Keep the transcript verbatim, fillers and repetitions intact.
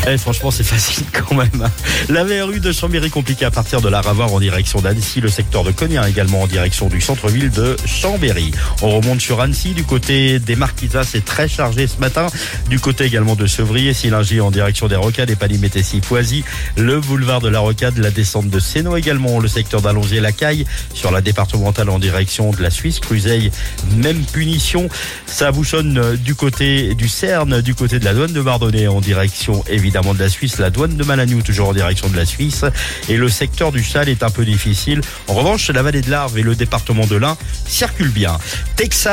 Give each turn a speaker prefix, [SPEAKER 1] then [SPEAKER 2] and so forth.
[SPEAKER 1] Eh, franchement, c'est facile quand même. La V R U de Chambéry compliquée à partir de la Ravoir en direction d'Annecy, le secteur de Cognin également en direction du centre-ville de Chambéry. On remonte sur Annecy, du côté des Marquisas, c'est très chargé ce matin. Du côté également de Sevrier, Silingy en direction des Rocades et Palimétécy, Poisy, le boulevard de la Rocade, la descente de Sénaux également, le secteur d'Allonzier, la Caille, sur la départementale en direction de la Suisse, Cruzeil, même punition. Ça bouchonne du côté du Cerne, du côté de la douane de Bardonnay en direction évidemment de la Suisse, la douane de Malagnou toujours en direction de la Suisse et le secteur du Châle est un peu difficile. En revanche, la vallée de l'Arve et le département de l'Ain circulent bien. Texas